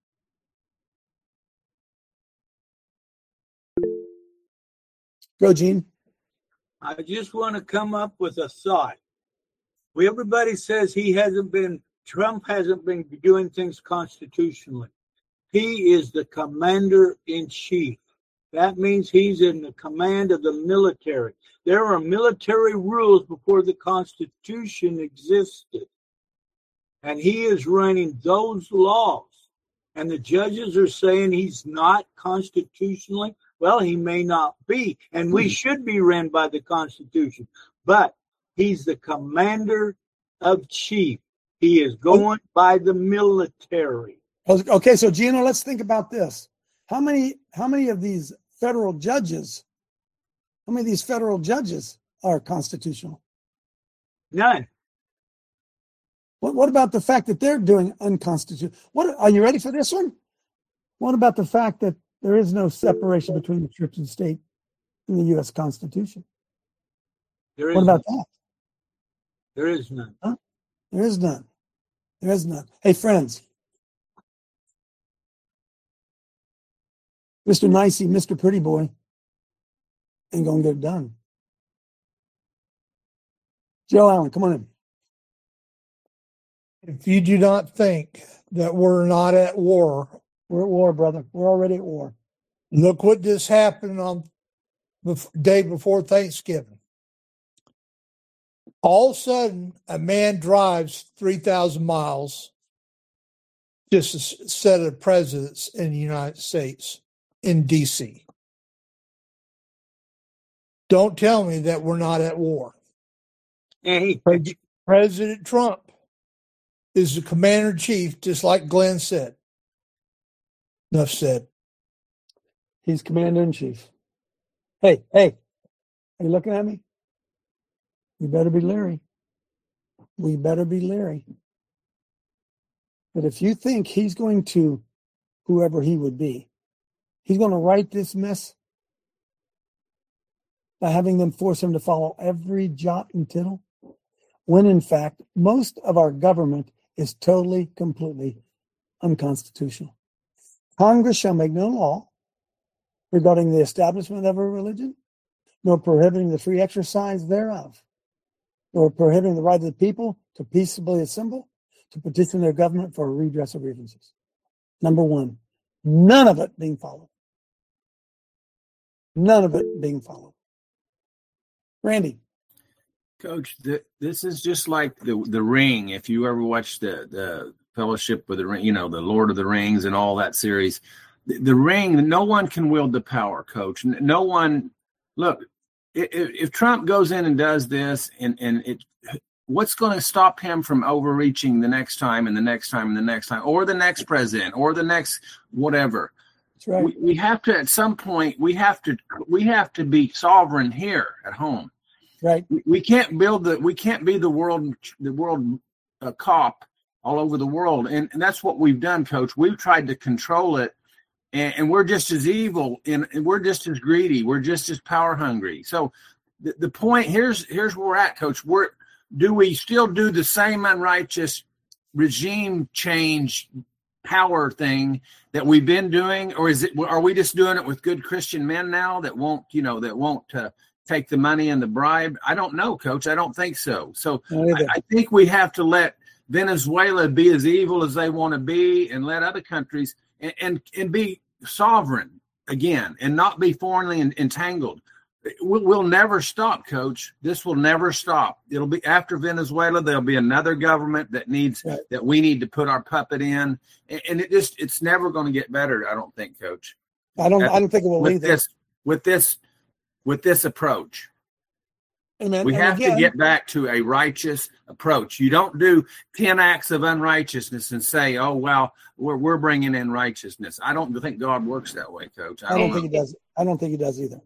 Go, Gene. I just want to come up with a thought. Everybody says Trump hasn't been doing things constitutionally. He is the commander-in-chief. That means he's in the command of the military. There are military rules before the Constitution existed. And he is running those laws. And the judges are saying he's not constitutionally. Well, he may not be. And we should be ran by the Constitution. But he's the commander of chief. He is going by the military. Okay, so Gino, let's think about this. How many of these federal judges, are constitutional? None. What about the fact that they're doing unconstitutional? Are you ready for this one? What about the fact that there is no separation between the church and state in the U.S. Constitution? What about that? There is none. Huh? There is none. There is none. Hey, friends. Mr. Nicey, Mr. Pretty Boy, ain't going to get it done. Joe Allen, come on in. If you do not think that we're not at war, we're at war, brother. We're already at war. Look what just happened day before Thanksgiving. All of a sudden, a man drives 3,000 miles just to set of presidents in the United States in D.C. Don't tell me that we're not at war. President Trump is the commander-in-chief, just like Glenn said. Enough said. He's commander-in-chief. Hey, are you looking at me? You better be leery. We better be leery. But if you think he's going to, whoever he would be, he's going to right this mess by having them force him to follow every jot and tittle, when in fact, most of our government is totally, completely unconstitutional. Congress shall make no law regarding the establishment of a religion, nor prohibiting the free exercise thereof, nor prohibiting the right of the people to peaceably assemble, to petition their government for a redress of grievances. Number one, none of it being followed. None of it being followed. Randy. Coach, this is just like the Ring. If you ever watched the Fellowship with the Ring, you know, the Lord of the Rings and all that series, the Ring, no one can wield the power, Coach. No one, look, if Trump goes in and does this, and it, what's going to stop him from overreaching the next time and the next time and the next time, or the next president, or the next whatever? That's right. We have to, at some point, we have to be sovereign here at home. Right. We can't be the world cop all over the world, and that's what we've done, Coach. We've tried to control it, and we're just as evil, and we're just as greedy. We're just as power hungry. So the point here's where we're at, Coach. Do we still do the same unrighteous regime change power thing that we've been doing, or are we just doing it with good Christian men now that won't take the money and the bribe? I don't know, Coach. I don't think so. So I think we have to let Venezuela be as evil as they want to be, and let other countries and be sovereign again, and not be foreignly entangled. We'll never stop, Coach. This will never stop. It'll be after Venezuela. There'll be another government that that we need to put our puppet in, and it's never going to get better. I don't think, Coach. I don't think it will either. With this approach. Amen. We have to get back to a righteous approach. You don't do 10 acts of unrighteousness and say, "Oh, well, we're bringing in righteousness." I don't think God works that way, Coach. I don't think he does. I don't think he does either.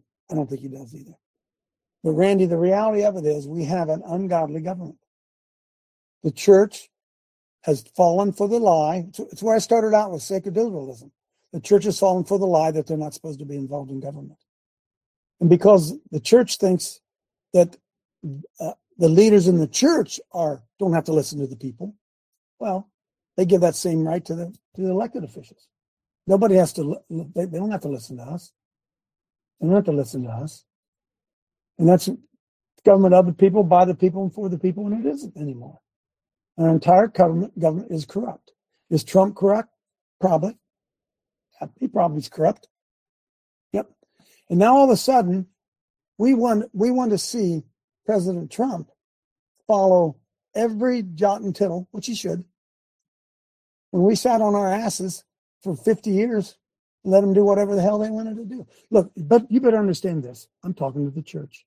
But Randy, the reality of it is we have an ungodly government. The church has fallen for the lie. It's where I started out with sacerdotalism. The church has fallen for the lie that they're not supposed to be involved in government. And because the church thinks that the leaders in the church don't have to listen to the people, well, they give that same right to the elected officials. Nobody has to. They don't have to listen to us. They don't have to listen to us. And that's government of the people, by the people, and for the people, and it isn't anymore. Our entire government is corrupt. Is Trump corrupt? Probably. He probably is corrupt. Yep. And now all of a sudden, we want to see President Trump follow every jot and tittle, which he should. When we sat on our asses for 50 years, and let them do whatever the hell they wanted to do. Look, but you better understand this. I'm talking to the church.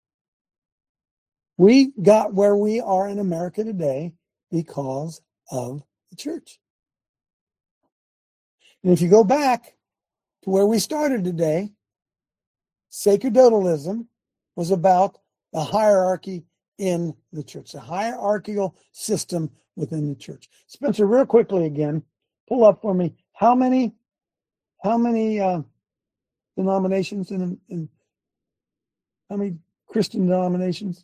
We got where we are in America today because of the church. And if you go back to where we started today, sacerdotalism was about the hierarchy in the church, the hierarchical system within the church. Spencer, real quickly again, pull up for me how many denominations in how many Christian denominations?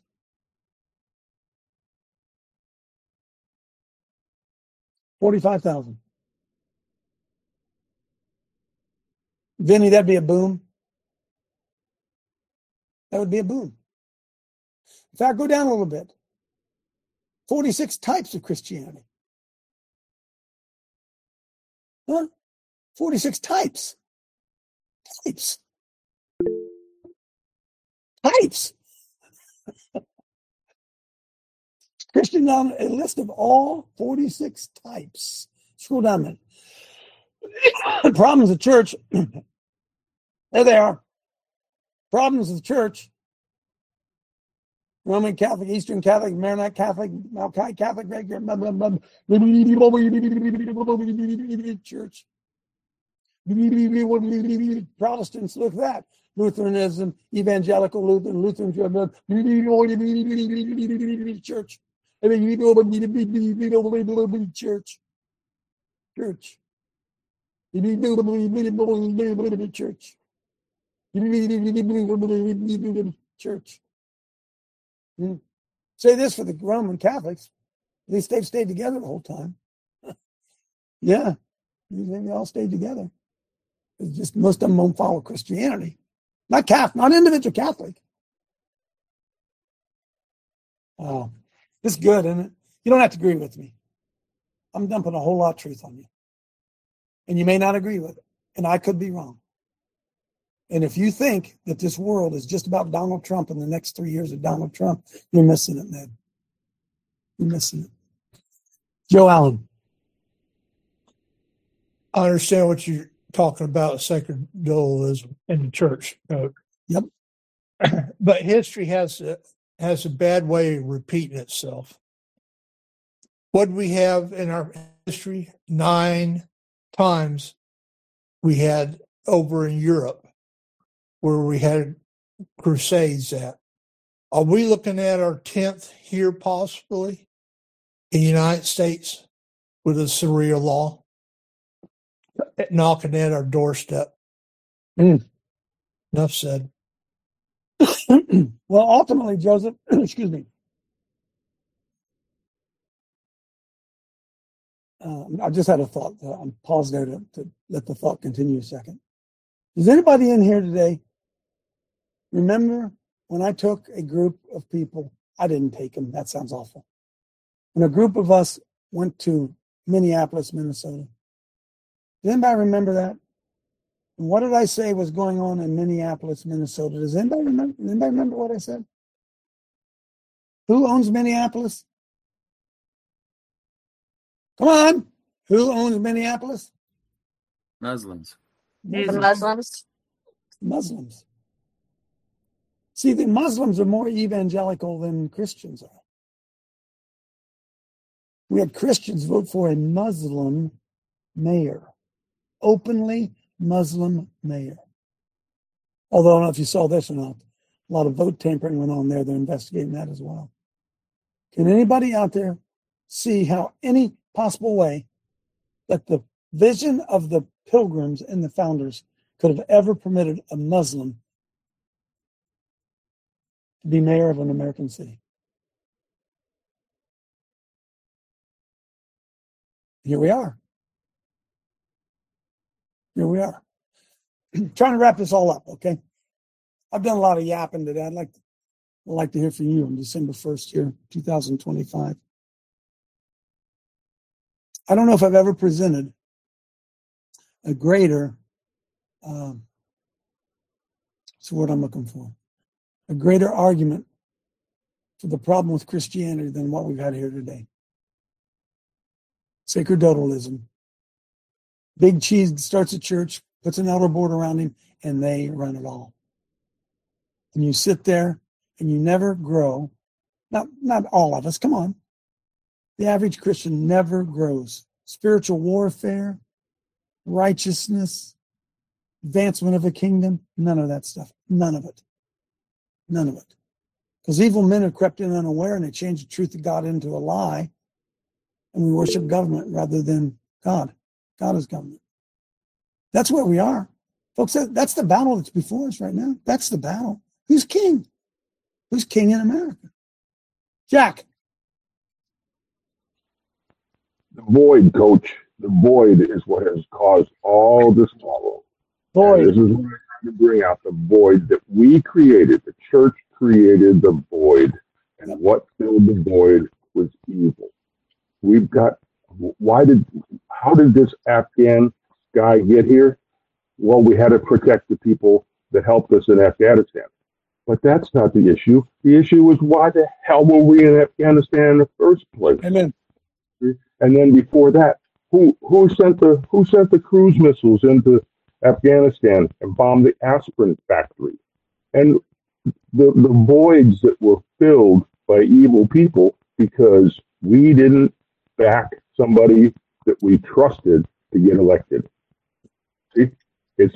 45,000. Vinny, that'd be a boom. That would be a boom. In fact, go down a little bit. 46 types of Christianity. Huh? 46 types. Types. Christian down a list of all 46 types. Scroll down a minute. Problems of church. There they are. Problems of the church. Roman Catholic, Eastern Catholic, Maronite Catholic, Melkite Catholic, regular, blah, blah, blah, church. Protestants, look at that. Lutheranism, Evangelical Lutheran, church. Church. Church. Say this for the Roman Catholics. At least they've stayed together the whole time. Yeah. They all stayed together. It's just most of them won't follow Christianity. Not Catholic, not individual Catholic. Oh, this is good, isn't it? You don't have to agree with me. I'm dumping a whole lot of truth on you. And you may not agree with it. And I could be wrong. And if you think that this world is just about Donald Trump and the next 3 years of Donald Trump, you're missing it, man. You're missing it. Joe Allen. I understand what you're talking about, sacerdotalism in the church. Yep. But history has a bad way of repeating itself. What we have in our history, 9 times we had over in Europe where we had crusades at. Are we looking at our 10th here possibly in the United States with a Sharia law knocking at our doorstep? Enough said. Well, ultimately, Joseph, excuse me. I just had a thought. I'm paused there to let the thought continue a second. Does anybody in here today remember when I took a group of people? I didn't take them. That sounds awful. When a group of us went to Minneapolis, Minnesota. Does anybody remember that? And what did I say was going on in Minneapolis, Minnesota? Does anybody remember? Anybody remember what I said? Who owns Minneapolis? Come on. Who owns Minneapolis? Muslims. Muslims. See, the Muslims are more evangelical than Christians are. We had Christians vote for a Muslim mayor. Openly Muslim mayor. Although I don't know if you saw this or not. A lot of vote tampering went on there. They're investigating that as well. Can anybody out there see how any possible way that the vision of the Pilgrims and the founders could have ever permitted a Muslim to be mayor of an American city? Here we are. Here we are. Trying to wrap this all up, okay? I've done a lot of yapping today. I'd like to hear from you on December 1st here, 2025. I don't know if I've ever presented a greater, what's the word I'm looking for? A greater argument for the problem with Christianity than what we've had here today. Sacerdotalism. Big cheese starts a church, puts an elder board around him, and they run it all. And you sit there and you never grow. Not all of us, come on. The average Christian never grows. Spiritual warfare, righteousness, advancement of a kingdom, none of that stuff. None of it. None of it. Because evil men have crept in unaware and they changed the truth of God into a lie. And we worship government rather than God. God is government. That's where we are. Folks, that's the battle that's before us right now. That's the battle. Who's king? Who's king in America? Jack. The void, Coach. The void is what has caused all this trouble. Void. This is what I'm trying to bring out. The void that we created. The church created the void. And what filled the void was evil. We've got, how did this Afghan guy get here? Well, we had to protect the people that helped us in Afghanistan. But that's not the issue. The issue was why the hell were we in Afghanistan in the first place? Amen. And then before that, who sent the cruise missiles into Afghanistan and bombed the aspirin factory? And the voids that were filled by evil people because we didn't back somebody that we trusted to get elected. See? It's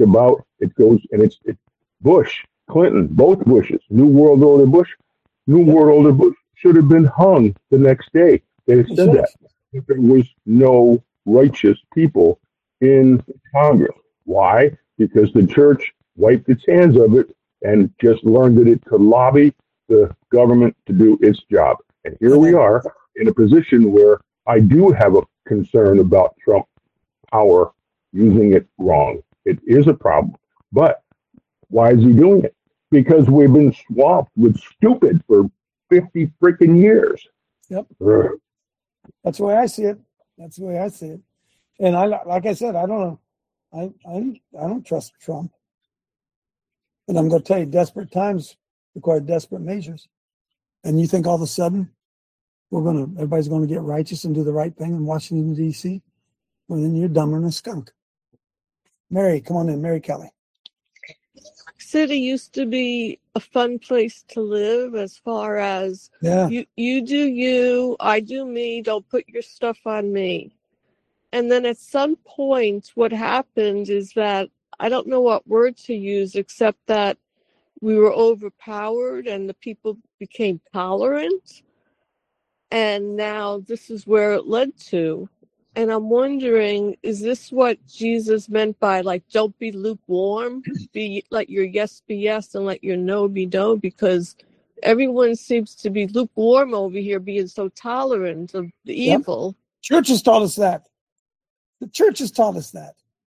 Bush, Clinton, both Bushes, New World Order Bush should have been hung the next day. They said that. There was no righteous people in Congress. Why? Because the church wiped its hands of it and just learned that it could lobby the government to do its job. And here we are in a position where I do have a concern about Trump power using it wrong. It is a problem. But why is he doing it? Because we've been swamped with stupid for 50 freaking years. Yep. That's the way I see it. And like I said, I don't know. I don't trust Trump. And I'm going to tell you, desperate times require desperate measures. And you think all of a sudden everybody's going to get righteous and do the right thing in Washington, D.C.? Well, then you're dumber than a skunk. Mary, come on in. Mary Kelly. City used to be a fun place to live as far as you do you, I do me, don't put your stuff on me. And then at some point what happened is that I don't know what word to use except that we were overpowered and the people became tolerant. And now this is where it led to. And I'm wondering, is this what Jesus meant by, like, don't be lukewarm? Let your yes be yes and let your no be no? Because everyone seems to be lukewarm over here, being so tolerant of the evil. Church has taught us that. The church has taught us that.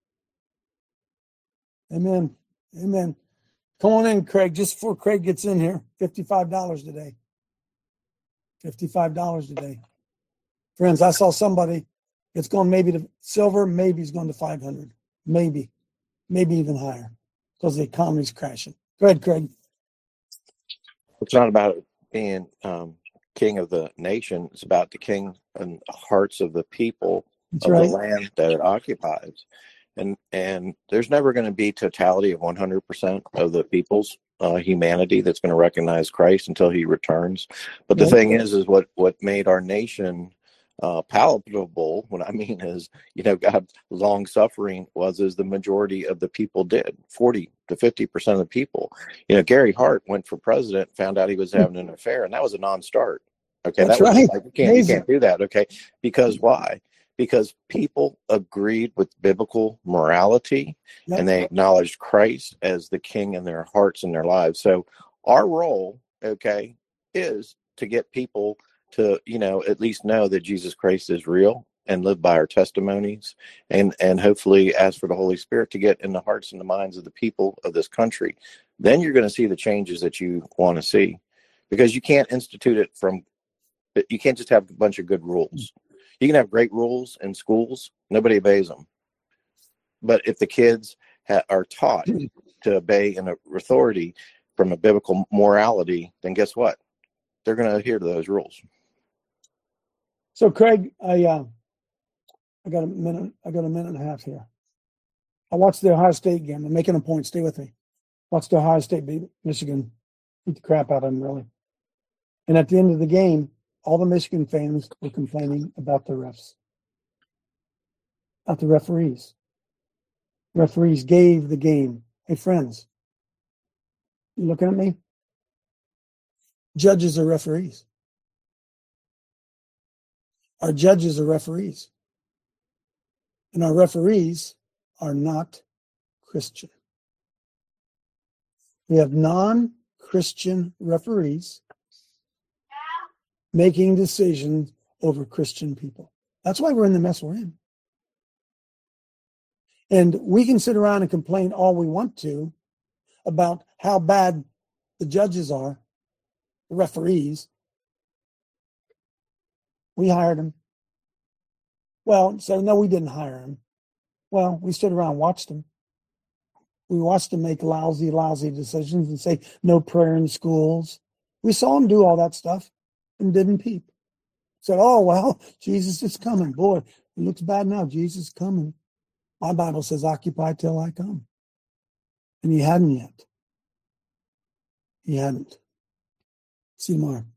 Amen. Amen. Come on in, Craig. Just before Craig gets in here, $55 today. $55 today. Friends, I saw somebody. It's going maybe to silver, maybe it's going to 500. Maybe even higher because the economy's crashing. Go ahead, Craig. It's not about being king of the nation. It's about the king and hearts of the people the land that it occupies. And there's never going to be totality of 100% of the people's humanity that's going to recognize Christ until he returns. But the thing is what made our nation palatable, what I mean is, God's long suffering is the majority of the people did. 40 to 50% of the people. Gary Hart went for president, found out he was having an affair, and that was a non-start. Okay, that's you can't do that. Okay, because why? Because people agreed with biblical morality and they acknowledged Christ as the king in their hearts and their lives. So our role, is to get people to, at least know that Jesus Christ is real and live by our testimonies and hopefully ask for the Holy Spirit to get in the hearts and the minds of the people of this country. Then you're going to see the changes that you want to see, because you can't institute it you can't just have a bunch of good rules. You can have great rules in schools. Nobody obeys them. But if the kids are taught to obey an authority from a biblical morality, then guess what? They're going to adhere to those rules. So, Craig, I got a minute and a half here. I watched the Ohio State game. I'm making a point. Stay with me. Watched the Ohio State beat Michigan. Beat the crap out of them, really. And at the end of the game, all the Michigan fans were complaining about the refs, about the referees. Referees gave the game. Hey, friends, you looking at me? Judges are referees. Our judges are referees. And our referees are not Christian. We have non-Christian referees making decisions over Christian people. That's why we're in the mess we're in. And we can sit around and complain all we want to about how bad the judges are, the referees. We hired them. Well, so no, we didn't hire them. Well, we stood around and watched them. We watched him make lousy decisions and say no prayer in schools. We saw him do all that stuff and didn't peep. Said, oh, well, Jesus is coming. Boy, it looks bad now. Jesus is coming. My Bible says, occupy till I come. And he hadn't yet. He hadn't. See you tomorrow.